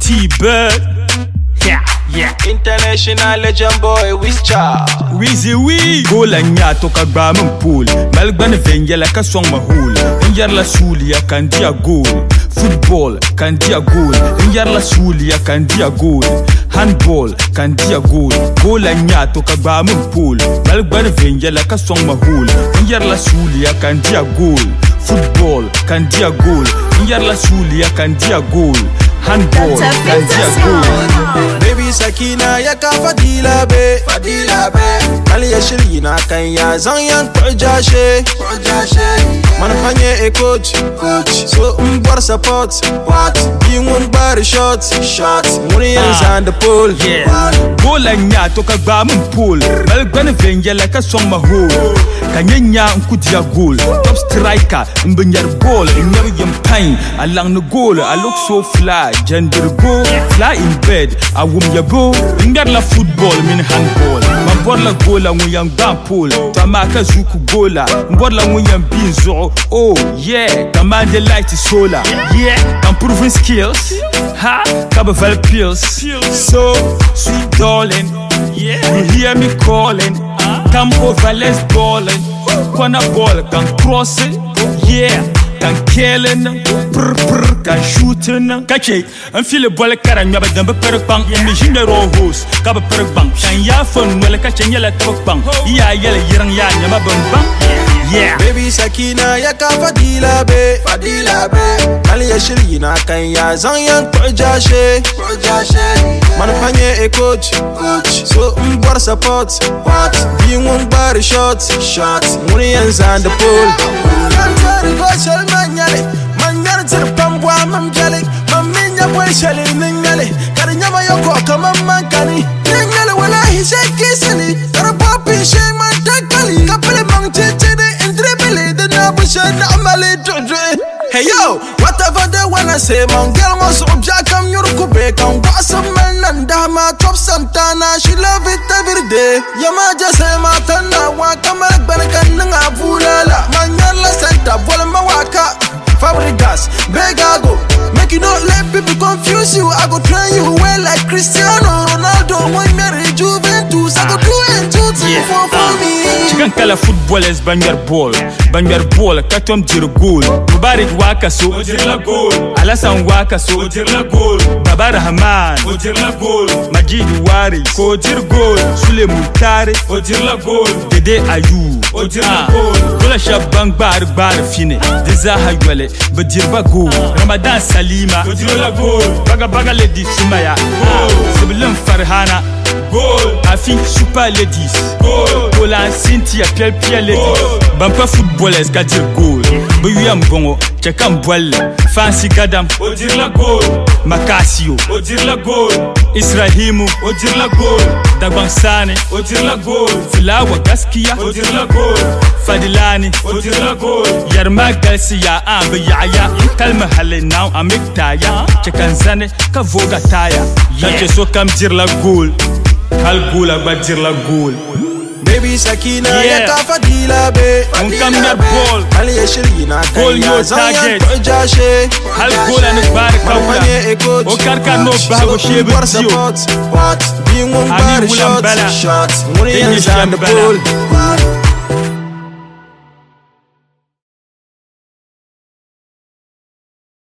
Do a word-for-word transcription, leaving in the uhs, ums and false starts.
T-Bird. Yeah, yeah. International legend boy, Wischa. Wheezy wee. Goal and ya toka gba min pool. Melgban venjela ka song mahul. Injar la sulia kan dia goal. Football kan dia goal. Injar la sulia kan dia goal. Handball kan dia goal. Goal and ya toka gba min pool. Melgban venjela ka song mahul. Injar la sulia kan dia goal. Football kan dia goal. Injar la sulia kan dia goal. Handball kan dia goal. Baby Sakina ya ka fadila be, fadila be. Kali ya shiri na kan ya zan yan projashe, projashe. Man fanye e coach, coach. So umbar support, what? Yin one bar shot, shot. Money is on the pole. Yeah. Goal anya to ka gba min pool. Bal gban venjela ka song mahol. Kanyanya nkudia goal. Top striker mbinyar ball, nyar yam pain. Alang no goal, I look so fly. Gender go, fly in bed. I wum ya go. Ingar la football min handball. Mambor la gola nguyang ban pool. Tamaka zuku gola. Mbor la nguyang binzo. Oh yeah, command the light solar. Yeah, I'm proving skills. Ha, Cabaval pills. So sweet darling. Yeah, you hear me calling. Come over, let's ballin'. Corner ball can cross it. Yeah. Can killing, brr brr, can shooting. Kache, and feel a ball carrying about the per bank. Imagine the raw host, cover per bank. Shan ya fun, well, catching yellow top bank. Yeah, yellow, young yan, yama bang. Yeah, baby Sakina, ya ka fadila be, fadila be. Kali ya shiri na kan ya zan yan projashe, projashe. Man fanye e coach, coach. So umbar support, what? Yin one bar shot, shot. Money ends on the pole. Manyale, manyale tir pambwa mamjale, maminya boy shale ninyale, kari nyama yoko kama mankani, ninyale wala hise kisani, tara papi she man takali, kapele mang chichide indribili, the nabu she na amale dodre. Hey yo, whatever they wanna say, man girl must object come yuruku be, kan wasa man and dama top santana, she love it every day. Yama just say matana, wa kamar banakan nga vulala, manyala center, vola mawaka. Fabregas, Begago. Make you not let people confuse you. I go train you well like Cristiano Ronaldo. When marry Juventus, I go do it two, three, four for me. Chicken color footballers bang your ball, bang your ball, katom jir goal. Mubarak waka so ojirla goal. Alasan waka so ojirla goal. Babar Rahman ojirla goal. Majid Wari ko jir goal. Sule Mutare ojirla goal. Dede Ayu ojirla goal. Kola shabang bar bar fine. Deza haywale bajirba goal. Ramadan Salima ojirla goal. Baga baga lady Sumaya goal. Sibilim Farhana goal. Afi Super Ladies goal. Kola Cynthia Piel Piel Ladies. Bampa footballers ka dir goal. Buyam bongo chekam bolle. Fancy Gadam ojirla goal. Makasio ojirla goal. Israhimu ojirla goal. Dagban Sane ojirla goal. Filawa Gaskia ojirla goal. Fadilani ojirla goal. Yarma Garcia ambe yaya. Kalma hale now amik taya. Chekan Zane ka voga taya. Yache so kam jirla goal. Hal goal agba jirla goal. Baby Sakina, yeah. Ya ka fadila be, Unkam ya ball. Kali ya shiri na goal kan ya zan yan target. projashe. Hal goal and bar kawla. O karka no bago shebe dio. What? Being one bar shot, shot. Money ends on the pole.